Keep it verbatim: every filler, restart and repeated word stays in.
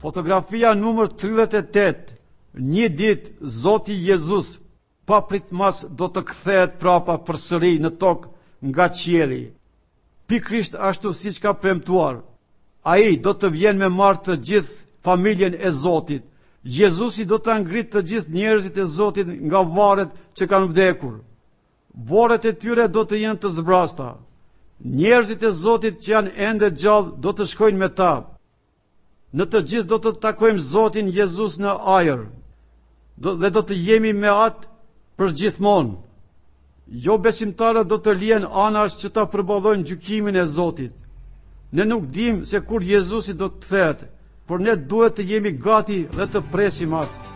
Fotografia numër tridhjetë e tetë. Një ditë Zoti Jezus papritmas do të kthehet prapa përsëri në tokë nga qielli. Pikrisht ashtu siç ka premtuar. Ai do të vjen me marrë të gjithë familjen e Zotit. Jezusi do të ngritë të gjithë njerëzit e Zotit nga varret që kanë vdekur. Varret e tyre do të jenë të zbrasta. Njerëzit e Zotit që janë ende gjallë do të shkojnë me ta. Në të gjithë do të takojmë Zotin Jezus në ajër. Do, dhe do të jemi me atë për gjithmonë. Jo besimtarët do të lihen anash që ta përballojnë gjykimin e Zotit. Ne nuk dim se kur Jezusi do të kthehet, por ne duhet të jemi gati dhe të presim atë.